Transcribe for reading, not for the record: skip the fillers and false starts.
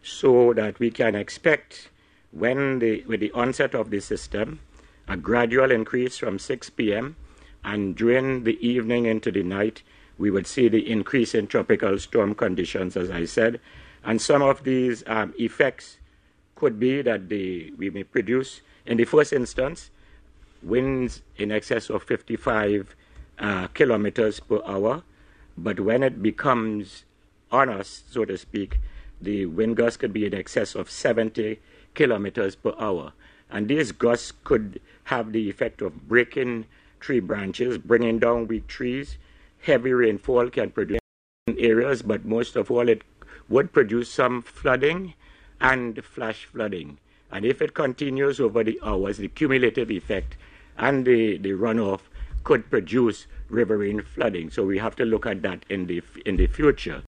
so that we can expect with the onset of the system, a gradual increase from 6 p.m. and during the evening into the night, we would see the increase in tropical storm conditions, as I said. And some of these effects could be that we may produce, in the first instance, winds in excess of 55 kilometers per hour. But when it becomes on us, so to speak, the wind gusts could be in excess of 70 kilometers per hour. And these gusts could have the effect of breaking tree branches, bringing down weak trees. Heavy rainfall can produce in areas, but most of all, it would produce some flooding and flash flooding. And if it continues over the hours, the cumulative effect and the runoff could produce riverine flooding. So we have to look at that in the future.